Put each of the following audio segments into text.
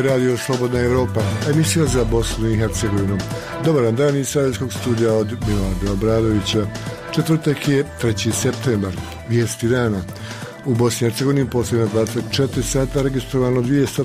Radio Slobodna Evropa, emisija za Bosnu i Hercegovinu. Dobar dan iz Sarajevskog studija od Milana Obradovića. Četvrtak je 3. septembar. Vijesti dana. U Bosni i Hercegovini posljednja 24 sata registrovano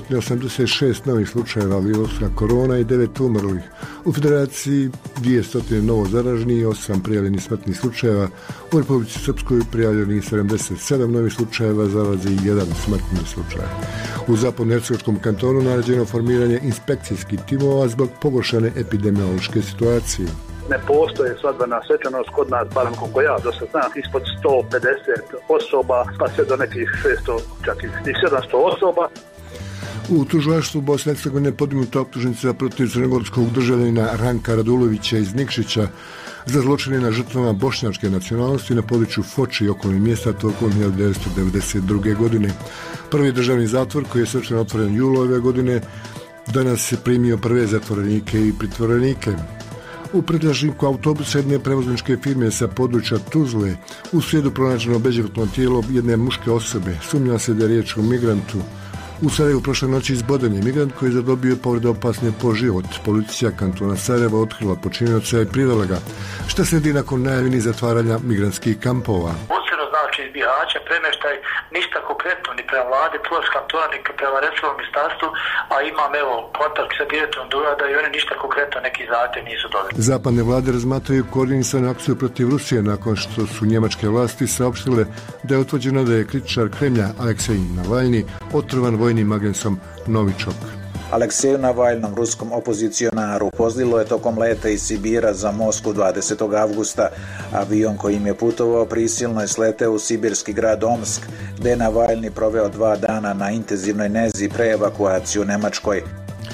286 novih slučajeva virusa korona i 9 umrlih. U Federaciji 200 novo zaraženih i 8 prijavljenih smrtnih slučajeva. U Republici Srpskoj prijavljenih 77 novih slučajeva zaraze i 1 smrtni slučaj. U zapadnohercegovačkom kantonu naređeno formiranje inspekcijskih timova zbog pogoršane epidemiološke situacije. Ne postoje svadbena svečanost kod nas, barem koliko ja do sad znam, ispod 150 osoba, pa sve do nekih 600, čak i 700 osoba. U tužilaštvu Bosne i Hercegovine podignuta optužnica protiv crnogorskog državljanina Ranka Radulovića iz Nikšića za zločine na žrtvama bošnjačke nacionalnosti na području Foče i okolnih mjesta tokom 1992. godine. Prvi državni zatvor koji je svečano otvoren jula ove godine danas je primio prve zatvorenike i pritvorenike. U predlažniku autobusa jedne prevozničke firme sa područja Tuzle u srijedu pronađeno bezživotno tijelo jedne muške osobe. Sumnja se da je riječ o migrantu. U Sarajevu prošle noći izboden je migrant koji je zadobio povrede opasne po život. Policija kantona Sarajeva otkrila počinioca i privela ga. Šta slijedi nakon najavljenih zatvaranja migrantskih kampova? Znači iz Bihaća premještaj ništa konkretno ni prema vladi, plus kantona, ni prema resornom ministarstvu, a imam kontakt sa direktorom Durada i oni ništa konkretno neki zahtjev nisu dobili. Zapadne vlade razmatraju koordinisanu akciju protiv Rusije nakon što su njemačke vlasti saopštile da je utvrđeno da je kritičar Kremlja Aleksej Navalni otrovan vojnim agensom Novičok. Alekseju Navalnom, ruskom opozicionaru, pozlilo je tokom leta iz Sibira za Moskvu 20. avgusta. Avion kojim je putovao prisilno je sleteo u sibirski grad Omsk, gdje je Navalni proveo 2 dana na intenzivnoj nezi pre evakuaciju u Nemačkoj.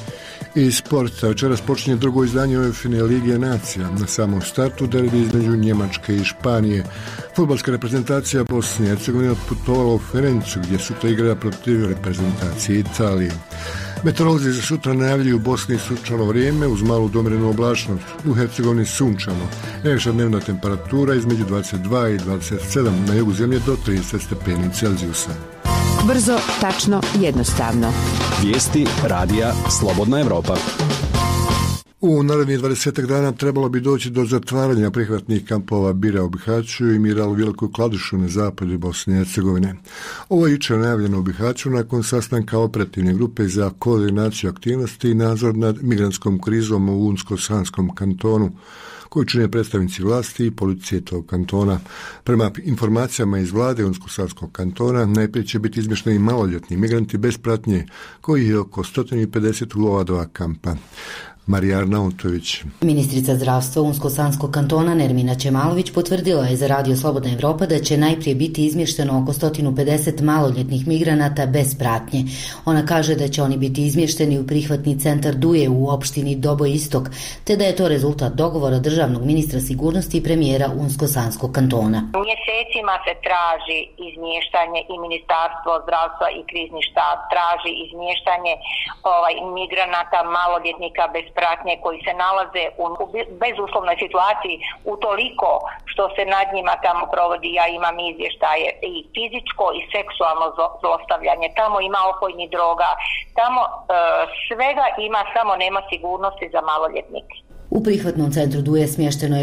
I sporta. Večeras počinje drugo izdanje UEFA Lige nacija. Na samom startu derbi između Njemačke i Španije. Fudbalska reprezentacija Bosne i Hercegovine otputovala u Ferencu, gdje sutra igra protiv reprezentacije Italije. Meteorolozi za sutra najavljuju u Bosni sunčano vrijeme uz malu domjerenu oblačnost. U Hercegovini sunčano. Najviša dnevna temperatura između 22 i 27, na jugu zemlje do 30 stepeni Celzijusa. Brzo, tačno, jednostavno. Vijesti radija Slobodna Evropa. U narednih 20 dana trebalo bi doći do zatvaranja prihvatnih kampova Bira u Bihaću i Miral u Velikoj Kladušu na zapadu Bosne i Hercegovine. Ovo je jučer najavljeno u Bihaću nakon sastanka operativne grupe za koordinaciju aktivnosti i nadzor nad migrantskom krizom u Unsko-Sanskom kantonu, koju čine predstavnici vlasti i policije tog kantona. Prema informacijama iz vlade Unsko-Sanskog kantona, najprije će biti izmješteni maloljetni migranti bez pratnje, koji je oko 150 u ova 2 kampa. Marija Arnautović. Ministrica zdravstva Unsko-Sanskog kantona Nermina Čemalović potvrdila je za Radio Slobodna Evropa da će najprije biti izmješteno oko 150 maloljetnih migranata bez pratnje. Ona kaže da će oni biti izmješteni u prihvatni centar Duje u opštini Doboj Istok, te da je to rezultat dogovora državnog ministra sigurnosti i premijera Unsko-Sanskog kantona. Mjesecima se traži izmještanje i Ministarstvo zdravstva i krizni štab traži izmještanje migranata maloljetnika bez pratnje koji se nalaze u bezuslovnoj situaciji utoliko što se nad njima tamo provodi, ja imam izvještaje, i fizičko i seksualno zlostavljanje, tamo ima opojnih droga, tamo svega ima, samo nema sigurnosti za maloljetnike. U prihvatnom centru Duje smješteno je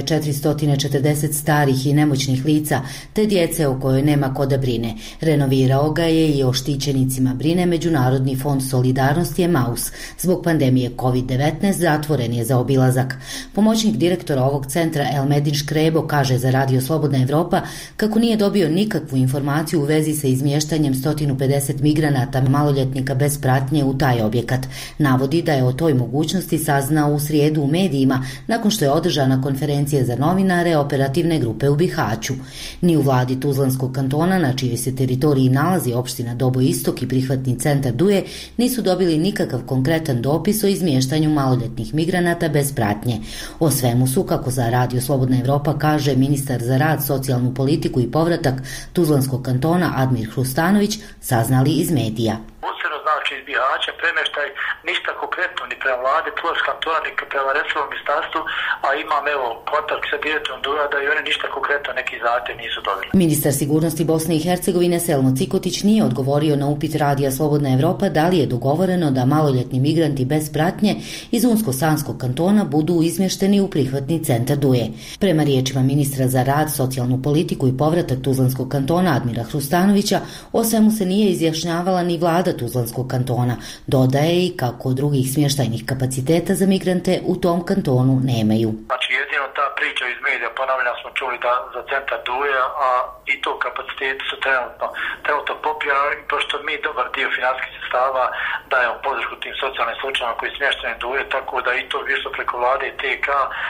440 starih i nemoćnih lica, te djece o kojoj nema ko da brine. Renovirao ga je i o štićenicima brine Međunarodni fond solidarnosti Emaus. Zbog pandemije COVID-19 zatvoren je za obilazak. Pomoćnik direktora ovog centra Elmedin Škrebo kaže za Radio Slobodna Evropa kako nije dobio nikakvu informaciju u vezi sa izmještanjem 150 migranata maloljetnika bez pratnje u taj objekat. Navodi da je o toj mogućnosti saznao u srijedu u medijima nakon što je održana konferencija za novinare operativne grupe u Bihaću. Ni u vladi Tuzlanskog kantona, na čijoj se teritoriji nalazi opština Doboj Istok i prihvatni centar Duje, nisu dobili nikakav konkretan dopis o izmještanju maloljetnih migranata bez pratnje. O svemu su, kako za Radio Slobodna Evropa kaže ministar za rad, socijalnu politiku i povratak Tuzlanskog kantona Admir Hrustanović, saznali iz medija. Znači iz Bihaća premještaj ništa konkretno ni prema vladi Pulskog kantona ni prema resornom ministarstvu, a imam evo kontakt sa direktorom Durada i oni ništa konkretno neki zahtjev nisu dobili. Ministar sigurnosti Bosne i Hercegovine Selmo Cikotić nije odgovorio na upit Radija Slobodna Evropa da li je dogovoreno da maloljetni migranti bez pratnje iz Unsko-Sanskog kantona budu izmješteni u prihvatni centar Duje. Prema riječima ministra za rad, socijalnu politiku i povratak Tuzlanskog kantona Admira Hrustanovića, o svemu se nije izjašnjavala ni vlada Tuzlanskog kantona. Dodaje i kako drugih smještajnih kapaciteta za migrante u tom kantonu nemaju. Znači jedino ta priča iz medija, ponavljam, smo čuli da za centar Duje, a i to kapaciteti su trenutno popijani, pošto mi dobar dio financijskih sredstava dajemo podršku tim socijalnim slučajevima koji smješteni Duje, tako da i to više preko vlade i TK,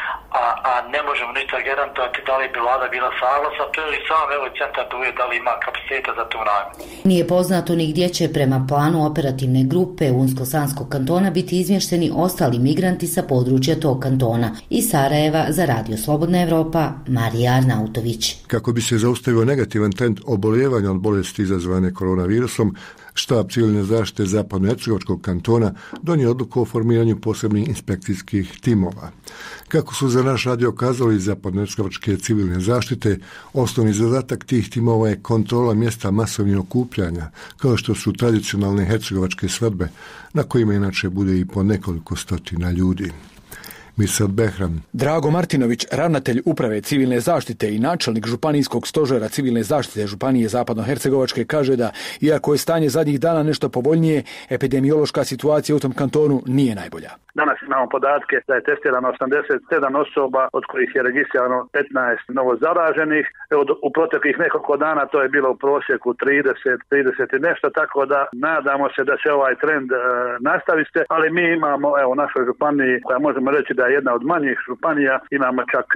a ne možemo ništa garantovati da li bi vlada bila saglasna, to je sam evo centar Duje da li ima kapaciteta za tu namjenu. Nije poznato ni gdje će prema planu operativne grupe Unsko-Sanskog kantona biti izmješteni ostali migranti sa područja tog kantona. Iz Sarajeva za Radio Slobodna Evropa, Marija Arnautović. Kako bi se zaustavio negativan trend obolijevanja od bolesti izazvane koronavirusom, Štab civilne zaštite Zapadnohercegovačkog kantona donio odluku o formiranju posebnih inspekcijskih timova. Kako su za naš radio kazali Zapadnohercegovačke civilne zaštite, osnovni zadatak tih timova je kontrola mjesta masovnih okupljanja, kao što su tradicionalne hercegovačke svadbe, na kojima inače bude i po nekoliko stotina ljudi. Mirsad Behram. Drago Martinović, ravnatelj uprave civilne zaštite i načelnik županijskog stožera civilne zaštite Županije Zapadnohercegovačke, kaže da, iako je stanje zadnjih dana nešto povoljnije, epidemiološka situacija u tom kantonu nije najbolja. Danas imamo podatke da je testirano 87 osoba, od kojih je registrirano 15 novo zaraženih. U proteklih nekoliko dana to je bilo u prosjeku 30 i nešto, tako da nadamo se da će ovaj trend nastaviti, ali mi imamo u našoj županiji, koja možemo reći da je jedna od manjih županija, imamo čak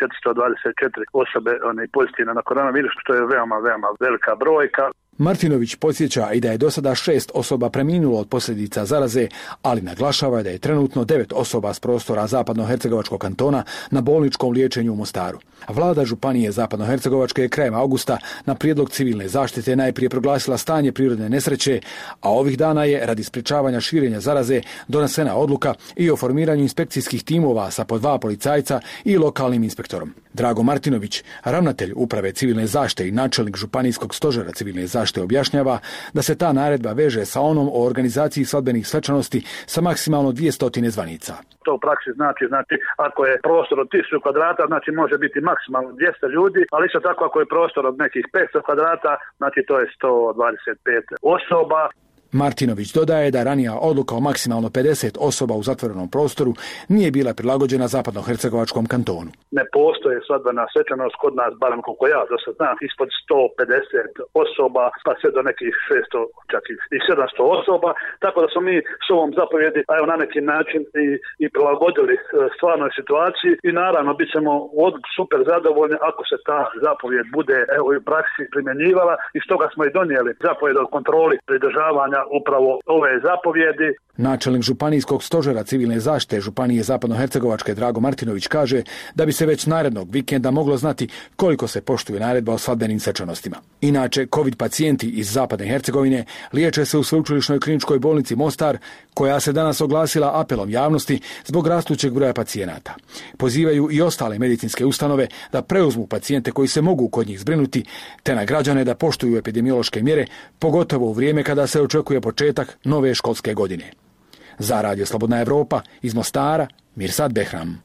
424 osobe pozitivne na koronavirus, što je veoma velika brojka. Martinović podsjeća i da je do sada 6 osoba preminulo od posljedica zaraze, ali naglašava da je trenutno 9 osoba s prostora Zapadnohercegovačkog kantona na bolničkom liječenju u Mostaru. Vlada Županije Zapadnohercegovačke je krajem augusta na prijedlog civilne zaštite najprije proglasila stanje prirodne nesreće, a ovih dana je radi sprječavanja širenja zaraze donesena odluka i o formiranju inspekcijskih timova sa po 2 policajca i lokalnim inspektorom. Drago Martinović, ravnatelj uprave civilne zaštite i načelnik županijskog stožera civilne zaštite, objašnjava da se ta naredba veže sa onom o organizaciji svadbenih svečanosti sa maksimalno 200 zvanica. To u praksi znači ako je prostor od 1000 kvadrata, znači može biti maksimalno 200 ljudi, ali isto tako ako je prostor od nekih 500 kvadrata, znači to je 125 osoba. Martinović dodaje da ranija odluka o maksimalno 50 osoba u zatvorenom prostoru nije bila prilagođena Zapadnohercegovačkom kantonu. Ne postoje svadbena svečanost kod nas, barem koliko ja do sad znam, ispod 150 osoba, pa sve do nekih 600, čak i 700 osoba, tako da smo mi s ovom zapovjedi na neki način i prilagodili stvarnoj situaciji i naravno bit ćemo super zadovoljni ako se ta zapovjed bude u praksi primjenjivala i stoga smo i donijeli zapovjed o kontroli pridržavanja upravo ove zapovjedi. Načelnik županijskog stožera civilne zaštite Županije Zapadnohercegovačke Drago Martinović kaže da bi se već narednog vikenda moglo znati koliko se poštuje naredba o svadbenim svečanostima. Inače, COVID pacijenti iz Zapadne Hercegovine liječe se u Sveučilišnoj kliničkoj bolnici Mostar, koja se danas oglasila apelom javnosti zbog rastućeg broja pacijenata. Pozivaju i ostale medicinske ustanove da preuzmu pacijente koji se mogu kod njih zbrinuti, te na građane da poštuju epidemiološke mjere, pogotovo u vrijeme kada se očekuje početak nove školske godine. Za Radio Slobodna Evropa iz Mostara, Mirsad Behram.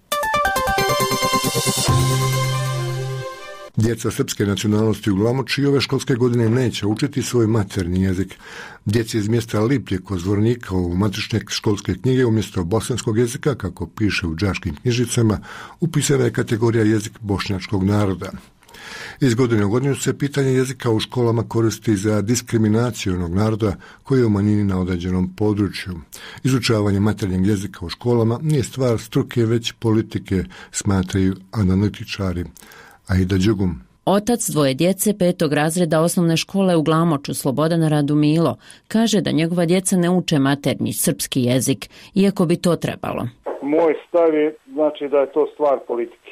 Djeca srpske nacionalnosti u Glamoči ove školske godine neće učiti svoj maternji jezik. Djeci iz mjesta Liplje kod Zvornika u matične školske knjige umjesto bosanskog jezika, kako piše u đačkim knjižicama, upisana je kategorija jezik bošnjačkog naroda. Iz godine u godinu se pitanje jezika u školama koristi za diskriminaciju onog naroda koji je u manjini na određenom području. Izučavanje maternjeg jezika u školama nije stvar struke, već politike, smatraju analitičari. Aida Đugum. Otac dvoje djece 5. razreda osnovne škole u Glamoču, Slobodan Radumilo, kaže da njegova djeca ne uče maternji srpski jezik, iako bi to trebalo. Moj stav je da je to stvar politike.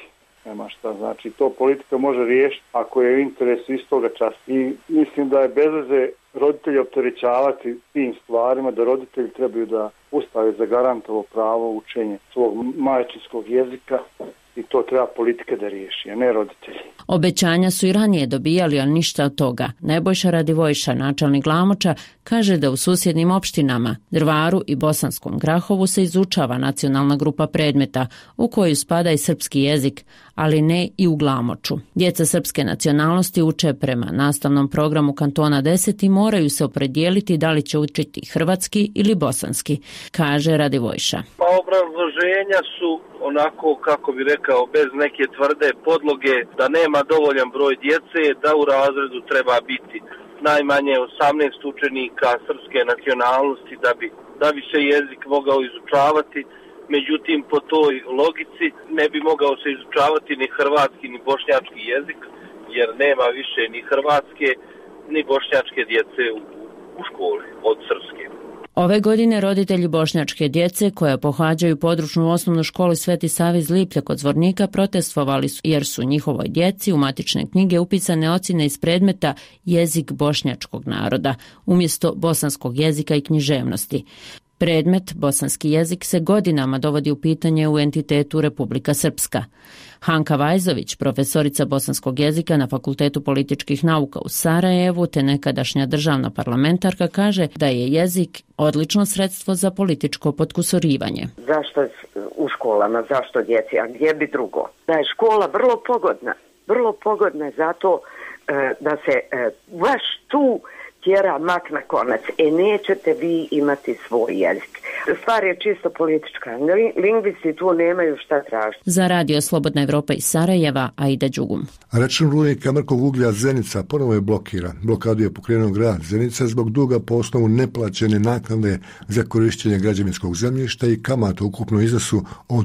nema šta. Znači, to politika može riješiti ako je u interesu istoga časa. I mislim da je bez veze roditelji opterećavati tim stvarima, da roditelji trebaju da Ustav zagarantovao pravo učenja svog majčinskog jezika i to treba politika da riješi, a ne roditelji. Obećanja su i ranije dobijali, ali ništa od toga. Nebojša Radivojša, načelnik Glamoča, kaže da u susjednim opštinama Drvaru i Bosanskom Grahovu se izučava nacionalna grupa predmeta u koju spada i srpski jezik, ali ne i u Glamoču. Djeca srpske nacionalnosti uče prema nastavnom programu kantona 10 i moraju se opredijeliti da li će učiti hrvatski ili bosanski, kaže Radivojša. Pa obrazloženja su onako, kako bi rekao, bez neke tvrde podloge, da nema dovoljan broj djece, da u razredu treba biti najmanje 18 učenika srpske nacionalnosti da bi se jezik mogao izučavati. Međutim, po toj logici ne bi mogao se izučavati ni hrvatski ni bošnjački jezik, jer nema više ni hrvatske ni bošnjačke djece u školi od srpske. Ove godine roditelji bošnjačke djece koja pohađaju područnu osnovnu školu Sveti Sava iz Liplja kod Zvornika protestovali su jer su njihovoj djeci u matične knjige upisane ocjene iz predmeta jezik bošnjačkog naroda umjesto bosanskog jezika i književnosti. Predmet bosanski jezik se godinama dovodi u pitanje u entitetu Republika Srpska. Hanka Vajzović, profesorica bosanskog jezika na Fakultetu političkih nauka u Sarajevu te nekadašnja državna parlamentarka, kaže da je jezik odlično sredstvo za političko potkusurivanje. Zašto u školama, zašto djeci, a gdje bi drugo? Da je škola vrlo pogodna zato da se baš tu tjera mak na konac. Nećete vi imati svoj jezik. Stvar je čisto politička. Lingvisti tu nemaju šta tražiti. Za Radio Slobodna Evropa iz Sarajeva, Aida Đugum. Račun rudnika mrkog uglja Zenica ponovo je blokiran. Blokadu je pokrenuo grad Zenica zbog duga po osnovu neplaćene naknade za korištenje građevinskog zemljišta i kamata u ukupnom iznosu od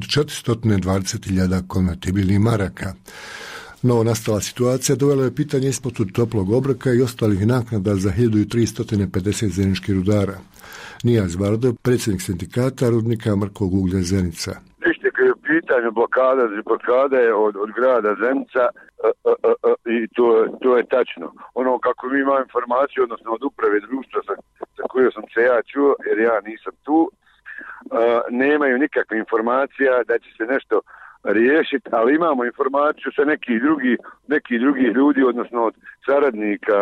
420.000 konvertibilnih maraka. Novo nastala situacija dovela je pitanje isplatu toplog obroka i ostalih naknada za 1350 zeničkih rudara. Nijaz Vardo, predsjednik sindikata rudnika mrkog uglja Zenica. Nište kad je u pitanju blokada je od grada Zenica i to je tačno. Ono kako mi imamo informaciju, odnosno od uprave društva za koju sam se ja čuo, jer ja nisam tu, nemaju nikakve informacija da će se nešto riješiti, ali imamo informaciju sa nekih drugih ljudi, odnosno od saradnika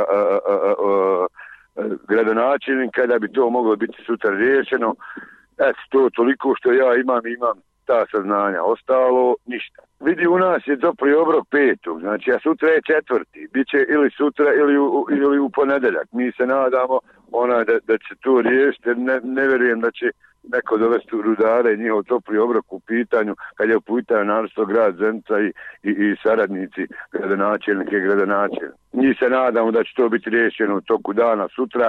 gradonačelnika, da bi to moglo biti sutra riješeno. To toliko što ja imam ta saznanja. Ostalo ništa. Vidi, u nas je topli obrok 5. Znači, a sutra je 4. Biće ili sutra ili u ponedeljak. Mi se nadamo da će to riješiti. Ne vjerujem da će neko dovesti rudare i njihov topli obrok u pitanju, kad je u pitanju naravno grad Zenica i saradnici gradonačelnike i gradonačelnike. Mi se nadamo da će to biti riješeno u toku dana sutra.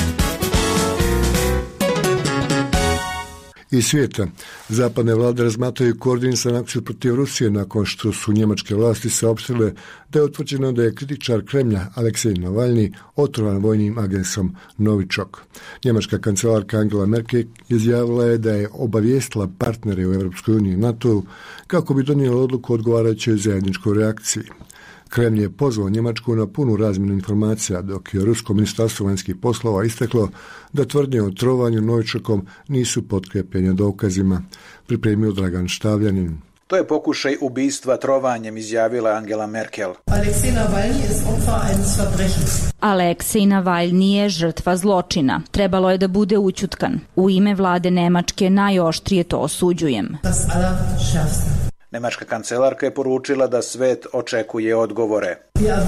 Iz svijeta, zapadne vlade razmatraju koordinisanu akciju protiv Rusije nakon što su njemačke vlasti saopštile da je utvrđeno da je kritičar Kremlja Aleksej Navalni otrovan vojnim agensom Novičok. Njemačka kancelarka Angela Merkel izjavila je da je obavijestila partnere u EU i NATO kako bi donijela odluku odgovarajućoj zajedničkoj reakciji. Kremlj je pozvao Njemačku na punu razmjenu informacija, dok je Rusko ministarstvo vanjskih poslova istaklo da tvrdnje o trovanju Novičokom nisu potkrepljene dokazima, pripremio Dragan Štavljanin. To je pokušaj ubistva trovanjem, izjavila Angela Merkel. Aleksej Navalni je žrtva zločina. Trebalo je da bude ućutkan. U ime vlade Nemačke najoštrije to osuđujem. Nemačka kancelarka je poručila da svet očekuje odgovore.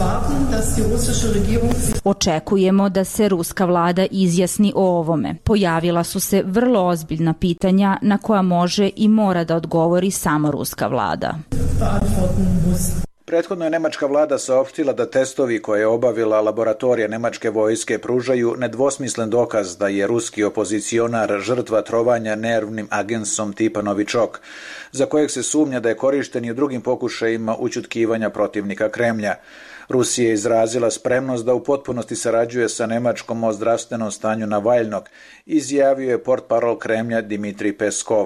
Očekujemo da se ruska vlada izjasni o ovome. Pojavila su se vrlo ozbiljna pitanja na koja može i mora da odgovori samo ruska vlada. Prethodno je nemačka vlada saopštila da testovi koje je obavila laboratorija nemačke vojske pružaju nedvosmislen dokaz da je ruski opozicionar žrtva trovanja nervnim agensom tipa Novičok, za kojeg se sumnja da je korišten i u drugim pokušajima ućutkivanja protivnika Kremlja. Rusija je izrazila spremnost da u potpunosti sarađuje sa Nemačkom o zdravstvenom stanju Navalnog, izjavio je portparol Kremlja Dimitrij Peskov.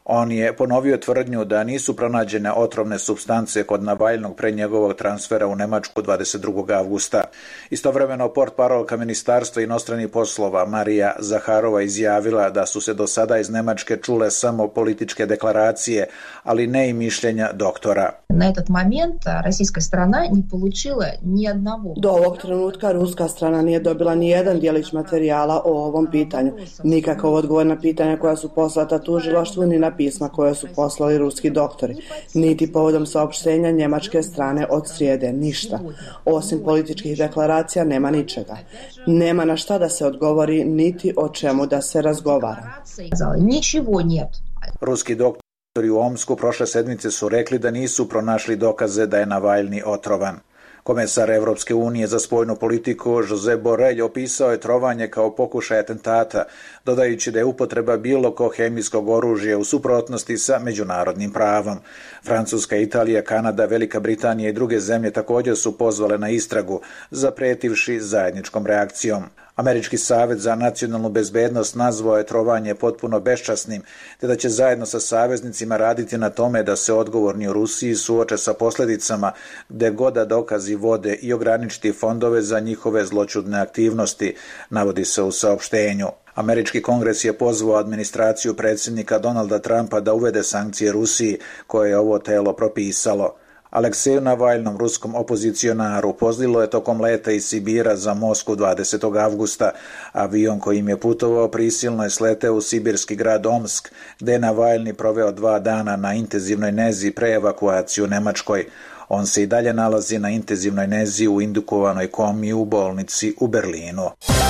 On je ponovio tvrdnju da nisu pronađene otrovne supstance kod Navaljnog pre njegovog transfera u Nemačku 22. avgusta. Istovremeno portparolka Ministarstva inostranih poslova Marija Zaharova izjavila da su se do sada iz Nemačke čule samo političke deklaracije, ali ne i mišljenja doktora. Na этот момент российская страна не получила ни одного. Do ovog trenutka ruska strana nije dobila ni jedan djelić materijala o ovom pitanju. Nikakav odgovor na pitanja koja su poslata tužilaštvu ni na pisma koje su poslali ruski doktori. Niti povodom saopštenja njemačke strane od srijede. Ništa. Osim političkih deklaracija nema ničega. Nema na šta da se odgovori niti o čemu da se razgovara. Ničего нет. Ruski doktori u Omsku prošle sedmice su rekli da nisu pronašli dokaze da je Navalni otrovan. Komesar Evropske unije za spoljnu politiku Josep Borrell opisao je trovanje kao pokušaj atentata, dodajući da je upotreba bilo kog hemijskog oružja u suprotnosti sa međunarodnim pravom. Francuska, Italija, Kanada, Velika Britanija i druge zemlje također su pozvale na istragu, zapretivši zajedničkom reakcijom. Američki savez za nacionalnu bezbednost nazvao je trovanje potpuno beščasnim, te da će zajedno sa saveznicima raditi na tome da se odgovorni u Rusiji suoče sa posljedicama gde god da dokazi vode i ograničiti fondove za njihove zloćudne aktivnosti, navodi se u saopštenju. Američki kongres je pozvao administraciju predsjednika Donalda Trumpa da uvede sankcije Rusiji, koje je ovo telo propisalo. Alekseju Navalnom, ruskom opozicionaru, pozlilo je tokom leta iz Sibira za Moskvu 20. avgusta. Avion kojim je putovao prisilno je sleteo u sibirski grad Omsk, gde je Navalni proveo 2 dana na intenzivnoj nezi pre evakuaciju u Nemačkoj. On se i dalje nalazi na intenzivnoj nezi u indukovanoj komi u bolnici u Berlinu.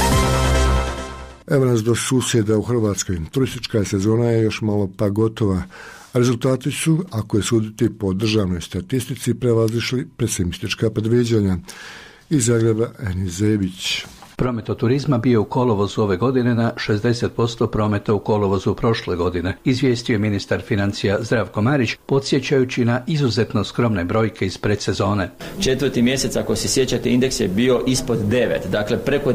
Evo nas do susjeda u Hrvatskoj. Turistička sezona je još malo pa gotova. Rezultati su, ako je suditi po državnoj statistici, prevazišli pesimistička predviđanja. Iz Zagreba, Enis Zebić. Promet od turizma bio u kolovozu ove godine na 60% prometa u kolovozu prošle godine, izvijestio je ministar financija Zdravko Marić, podsjećajući na izuzetno skromne brojke iz predsezone. 4. mjesec, ako se sjećate, indeks je bio ispod 9, dakle preko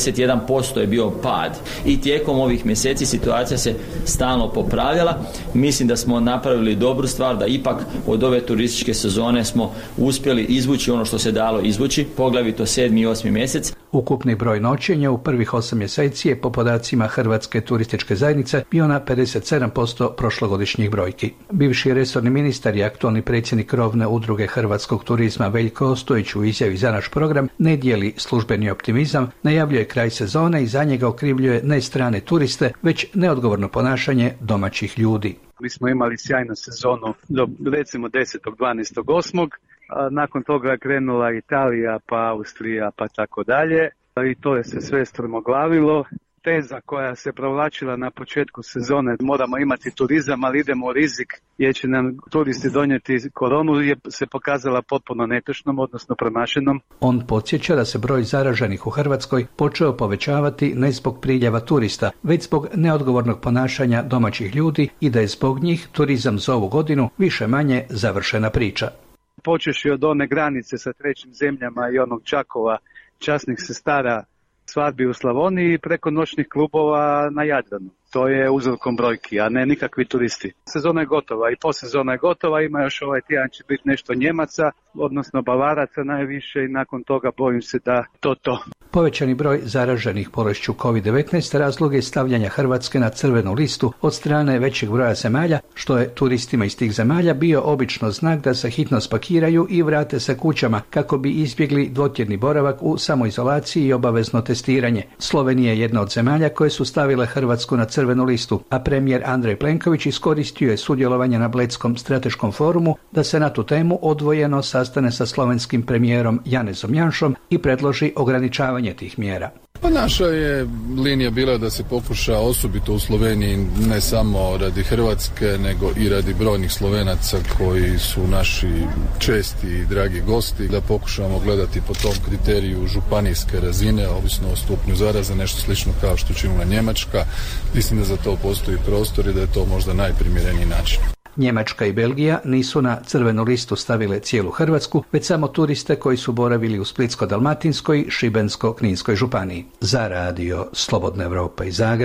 91% je bio pad. I tijekom ovih mjeseci situacija se stalno popravljala. Mislim da smo napravili dobru stvar, da ipak od ove turističke sezone smo uspjeli izvući ono što se dalo izvući, poglavito 7. i 8. mjesec. Ukupni broj noćenja u prvih 8 mjeseci je po podacima Hrvatske turističke zajednice bio na 57% prošlogodišnjih brojki. Bivši resorni ministar i aktualni predsjednik krovne udruge hrvatskog turizma Veljko Ostojić u izjavi za naš program ne dijeli službeni optimizam, najavljuje kraj sezone i za njega okrivljuje ne strane turiste, već neodgovorno ponašanje domaćih ljudi. Mi smo imali sjajnu sezonu do recimo 10. 12. 8. Nakon toga je krenula Italija, pa Austrija, pa tako dalje. I to je se sve strmoglavilo. Teza koja se provlačila na početku sezone, moramo imati turizam, ali idemo u rizik jer će nam turisti donijeti koronu, je se pokazala potpuno netočnom, odnosno promašenom. On podsjeća da se broj zaraženih u Hrvatskoj počeo povećavati ne zbog priljeva turista, već zbog neodgovornog ponašanja domaćih ljudi i da je zbog njih turizam za ovu godinu više manje završena priča. Počeši od one granice sa trećim zemljama i onog Čakova, časnih sestara, svadbi u Slavoniji preko noćnih klubova na Jadranu. To je uzrokom brojki, a ne nikakvi turisti. Sezona je gotova i posezona je gotova, ima još ovaj tjedan će biti nešto Njemaca, odnosno Bavaraca najviše i nakon toga bojim se da to. Povećani broj zaraženih bolešću COVID-19 razlog je stavljanja Hrvatske na crvenu listu od strane većeg broja zemalja, što je turistima iz tih zemalja bio obično znak da se hitno spakiraju i vrate se kućama kako bi izbjegli dvotjedni boravak u samoizolaciji i obavezno testiranje. Slovenija je jedna od zemalja koje su stavile Hrvatsku na crvenu listu, a premijer Andrej Plenković iskoristio je sudjelovanje na Bledskom strateškom forumu da se na tu temu odvojeno sastane sa slovenskim premijerom Janezom Janšom i predloži ograničavanje tih mjera. Pa naša je linija bila da se pokuša osobito u Sloveniji, ne samo radi Hrvatske, nego i radi brojnih Slovenaca koji su naši česti i dragi gosti, da pokušamo gledati po tom kriteriju županijske razine, ovisno o stupnju zaraze, nešto slično kao što činila Njemačka. Mislim da za to postoji prostor i da je to možda najprimjereniji način. Njemačka i Belgija nisu na crvenu listu stavile cijelu Hrvatsku, već samo turiste koji su boravili u Splitsko-dalmatinskoj i Šibensko-kninskoj županiji. Za radio Slobodna Evropa iz Zagreba,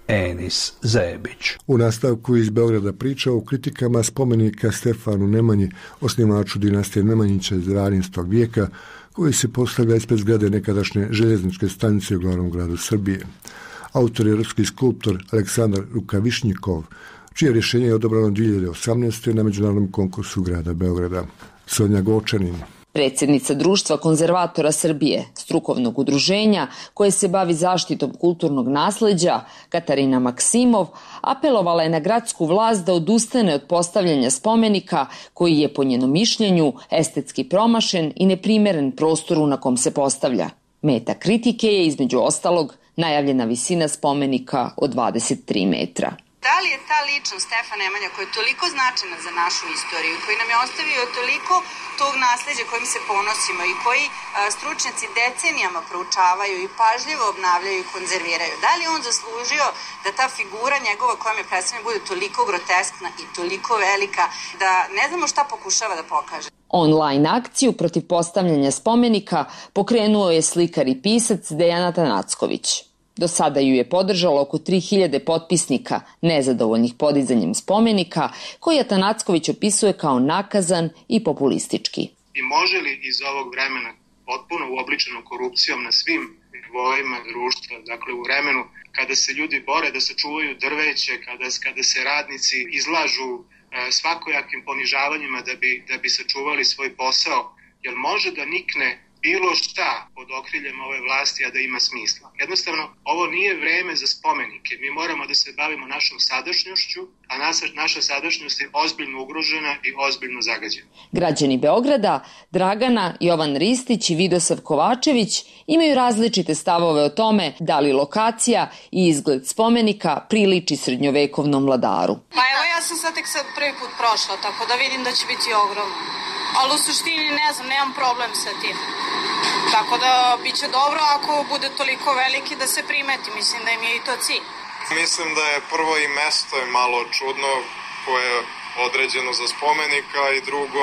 Enis Zebić. U nastavku iz Beograda priča o kritikama spomenika Stefanu Nemanji, osnivaču dinastije Nemanjića iz 12. vijeka, koji se postavlja ispred zgrade nekadašnje željezničke stanice u glavnom gradu Srbije. Autor je ruski skulptor Aleksandar Rukavišnjikov, čije rješenje je odobrano 2018. na međunarodnom konkursu grada Beograda. Sonja Gočanin. Predsjednica Društva konzervatora Srbije, strukovnog udruženja koje se bavi zaštitom kulturnog nasleđa, Katarina Maksimov, apelovala je na gradsku vlast da odustane od postavljanja spomenika koji je po njenom mišljenju estetski promašen i neprimeren prostoru na kom se postavlja. Meta kritike je između ostalog najavljena visina spomenika od 23 metra. Da li je ta ličnost Stefan Nemanja koja je toliko značajna za našu istoriju, koji nam je ostavio toliko tog nasleđa kojim se ponosimo i koji stručnjaci decenijama proučavaju i pažljivo obnavljaju i konzerviraju, da li on zaslužio da ta figura njegova koja mi predstavlja bude toliko groteskna i toliko velika da ne znamo šta pokušava da pokaže? Online akciju protiv postavljanja spomenika pokrenuo je slikar i pisac Dejan Atanacković. Do sada ju je podržalo oko 3000 potpisnika nezadovoljnih podizanjem spomenika, koji Atanacković opisuje kao nakazan i populistički. I može li iz ovog vremena potpuno uobličenom korupcijom na svim nivoima društva, dakle u vremenu kada se ljudi bore da sačuvaju drveće, kada se radnici izlažu svakojakim ponižavanjima da bi sačuvali svoj posao, jel može da nikne bilo šta pod okriljem ove vlasti, a da ima smisla? Jednostavno, ovo nije vreme za spomenike. Mi moramo da se bavimo našom sadašnjošću, a naša sadašnjost je ozbiljno ugrožena i ozbiljno zagađena. Građani Beograda, Dragana, Jovan Ristić i Vidosav Kovačević imaju različite stavove o tome da li lokacija i izgled spomenika priliči srednjovekovnom vladaru. Pa evo, ja sam sad tek prvi put prošla, tako da vidim da će biti ogromno. Ali u suštini ne znam, nemam problem sa tim. Tako da bit će dobro ako bude toliko veliki da se primeti. Mislim da im je i to cilj. Mislim da je prvo i mesto je malo čudno koje je određeno za spomenika i drugo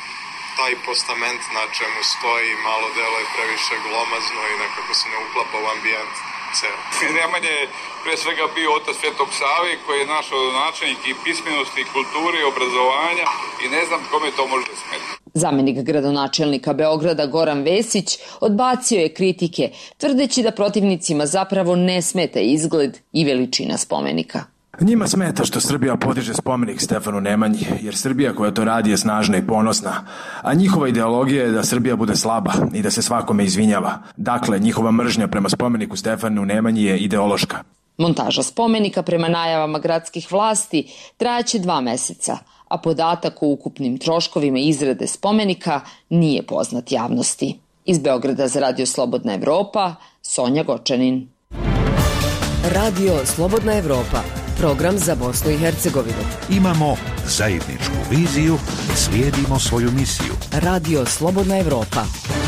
taj postament na čemu stoji malo delo je previše glomazno i nekako se ne uklapa u ambijent ceo. Nemanja je pre svega bio otac Svetog Save koji je naš rodonačelnik i pismenosti, i kulture, i obrazovanja i ne znam kome to može smetiti. Zamenik gradonačelnika Beograda Goran Vesić odbacio je kritike, tvrdeći da protivnicima zapravo ne smeta izgled i veličina spomenika. Njima smeta što Srbija podiže spomenik Stefanu Nemanji, jer Srbija koja to radi je snažna i ponosna, a njihova ideologija je da Srbija bude slaba i da se svakome izvinjava. Dakle, njihova mržnja prema spomeniku Stefanu Nemanji je ideološka. Montaža spomenika prema najavama gradskih vlasti trajaće 2 meseca, a podatak o ukupnim troškovima izrade spomenika nije poznat javnosti. Iz Beograda za Radio Slobodna Evropa, Sonja Gočanin. Radio Slobodna Evropa, program za Bosnu i Hercegovinu. Imamo zajedničku viziju, slijedimo svoju misiju. Radio Slobodna Evropa.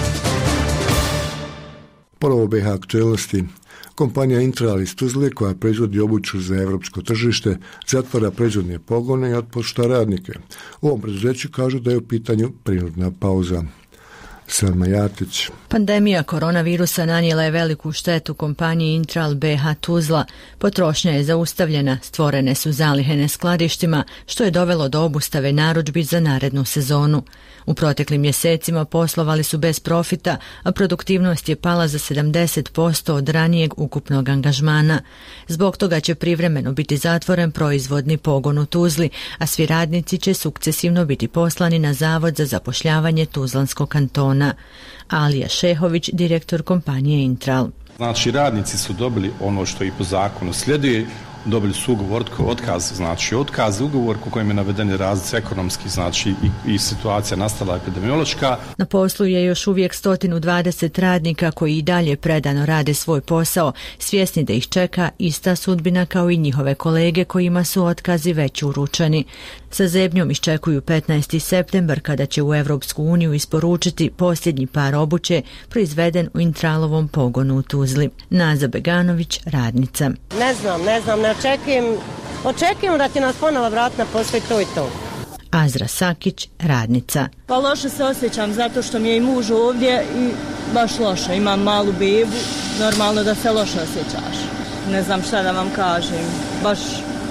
Ponovo BiH aktuelnosti. Kompanija Intral iz Tuzle, koja proizvodi obuću za evropsko tržište, zatvara proizvodne pogone i otpušta radnike. U ovom preduzeću kažu da je u pitanju prinudna pauza. Selma Jatić. Pandemija koronavirusa nanijela je veliku štetu kompaniji Intral BiH Tuzla. Potrošnja je zaustavljena, stvorene su zalihe na skladištima, što je dovelo do obustave narudžbi za narednu sezonu. U proteklim mjesecima poslovali su bez profita, a produktivnost je pala za 70% od ranijeg ukupnog angažmana. Zbog toga će privremeno biti zatvoren proizvodni pogon u Tuzli, a svi radnici će sukcesivno biti poslani na Zavod za zapošljavanje Tuzlanskog kantona. Alija Šehović, direktor kompanije Intral. Znači, radnici su dobili ono što i po zakonu slijedi, dobili su ugovor, otkaz, znači otkaz, ugovor u kojem je navedeni razlici ekonomski, znači i situacija nastala epidemiološka. Na poslu je još uvijek 120 radnika koji i dalje predano rade svoj posao, svjesni da ih čeka ista sudbina kao i njihove kolege kojima su otkazi već uručeni. Sa zebnjom iščekuju 15. septembar kada će u Evropsku uniju isporučiti posljednji par obuće proizveden u Intralovom pogonu u Tuzli. Naza Beganović, radnica. Ne znam, ne očekujem da će nas ponovo vratiti na posao i to i to. Azra Sakić, radnica. Pa loše se osjećam zato što mi je i muž ovdje i baš loše. Imam malu bebu, normalno da se loše osjećaš. ne znam šta da vam kažem, baš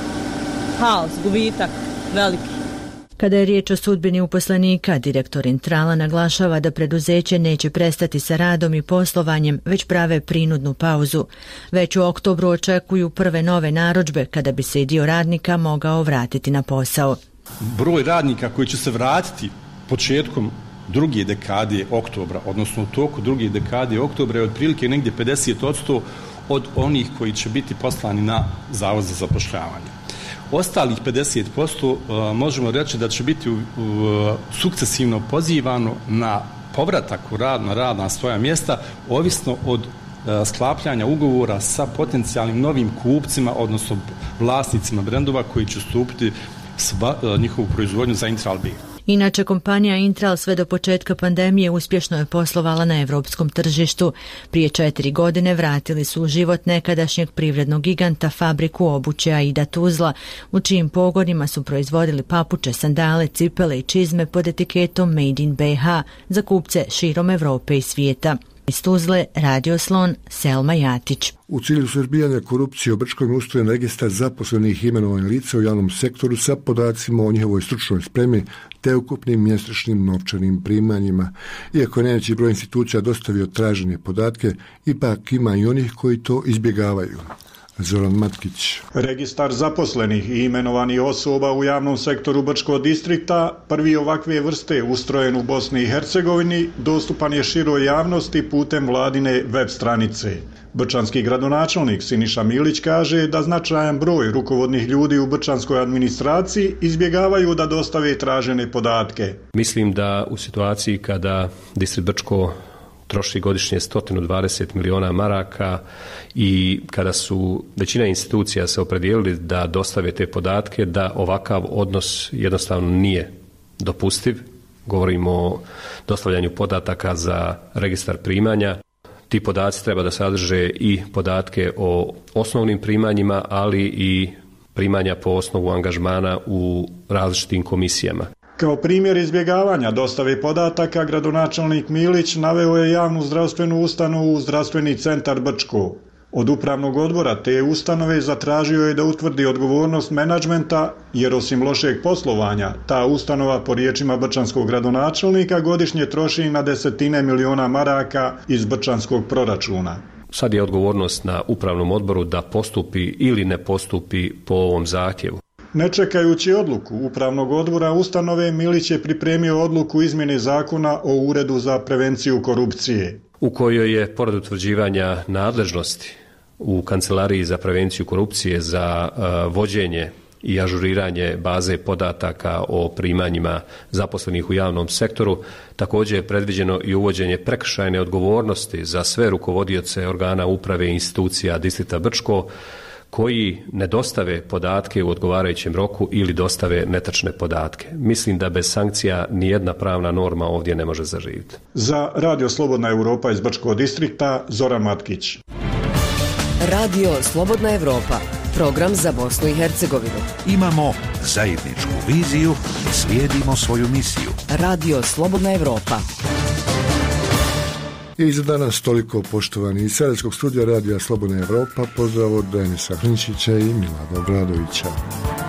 haos, gubitak veliki. Kada je riječ o sudbini uposlenika, direktor Intrala naglašava da preduzeće neće prestati sa radom i poslovanjem, već prave prinudnu pauzu. Već u oktobru očekuju prve nove narudžbe kada bi se i dio radnika mogao vratiti na posao. Broj radnika koji će se vratiti početkom druge dekade oktobra, odnosno u toku druge dekade oktobra je otprilike negdje 50% od onih koji će biti poslani na Zavod za zapošljavanje. Ostalih 50% možemo reći da će biti sukcesivno pozivano na povratak u rad, na rad na svoja mjesta, ovisno od sklapljanja ugovora sa potencijalnim novim kupcima, odnosno vlasnicima brendova koji će stupiti njihovu proizvodnju za Intral B. Inače, kompanija Intral sve do početka pandemije uspješno je poslovala na europskom tržištu. Prije 4 godine vratili su u život nekadašnjeg privrednog giganta fabriku obuće Aida Tuzla, u čijim pogonima su proizvodili papuče, sandale, cipele i čizme pod etiketom Made in BiH za kupce širom Europe i svijeta. Iz Tuzle, Radio Slon, Selma Jatić. U cilju suzbijanja korupcije u Brčkom je ustrojen registar zaposlenih i imenovanih lica u javnom sektoru sa podacima o njihovoj stručnoj spremi te ukupnim mjesečnim novčanim primanjima. Iako je najveći broj institucija dostavio tražene podatke, ipak ima i onih koji to izbjegavaju. Zoran Matkić. Registar zaposlenih i imenovanih osoba u javnom sektoru Brčkog distrikta, prvi ovakve vrste ustrojen u Bosni i Hercegovini, dostupan je široj javnosti putem vladine web stranice. Brčanski gradonačelnik Siniša Milić kaže da značajan broj rukovodnih ljudi u brčanskoj administraciji izbjegavaju da dostave tražene podatke. Mislim da u situaciji kada distrikt Brčko troši godišnje 120 miliona maraka i kada su većina institucija se opredijelili da dostave te podatke, da ovakav odnos jednostavno nije dopustiv. Govorimo o dostavljanju podataka za registar primanja. Ti podaci treba da sadrže i podatke o osnovnim primanjima, ali i primanja po osnovu angažmana u različitim komisijama. Kao primjer izbjegavanja dostave podataka, gradonačelnik Milić naveo je javnu zdravstvenu ustanovu Zdravstveni centar Brčko. Od upravnog odbora te ustanove zatražio je da utvrdi odgovornost menadžmenta, jer osim lošeg poslovanja, ta ustanova po riječima brčanskog gradonačelnika godišnje troši na desetine miliona maraka iz brčanskog proračuna. Sad je odgovornost na upravnom odboru da postupi ili ne postupi po ovom zahtjevu. Ne čekajući odluku upravnog odbora ustanove, Milić je pripremio odluku izmjene zakona o Uredu za prevenciju korupcije, u kojoj je, pored utvrđivanja nadležnosti u Kancelariji za prevenciju korupcije za vođenje i ažuriranje baze podataka o primanjima zaposlenih u javnom sektoru, također je predviđeno i uvođenje prekršajne odgovornosti za sve rukovodioce organa uprave i institucija distrikta Brčko koji ne dostave podatke u odgovarajućem roku ili dostave netačne podatke. Mislim da bez sankcija nijedna pravna norma ovdje ne može zaživjeti. Za Radio Slobodna Europa iz Brčkog distrikta, Zoran Matkić. Radio Slobodna Europa, program za Bosnu i Hercegovinu. Imamo zajedničku viziju, slijedimo svoju misiju. Radio Slobodna Europa. I za danas toliko, poštovani iz Sarajetskog studija Radija Slobodna Europa. Pozdrav od Denisa Hlinčića i Milada Obradovića.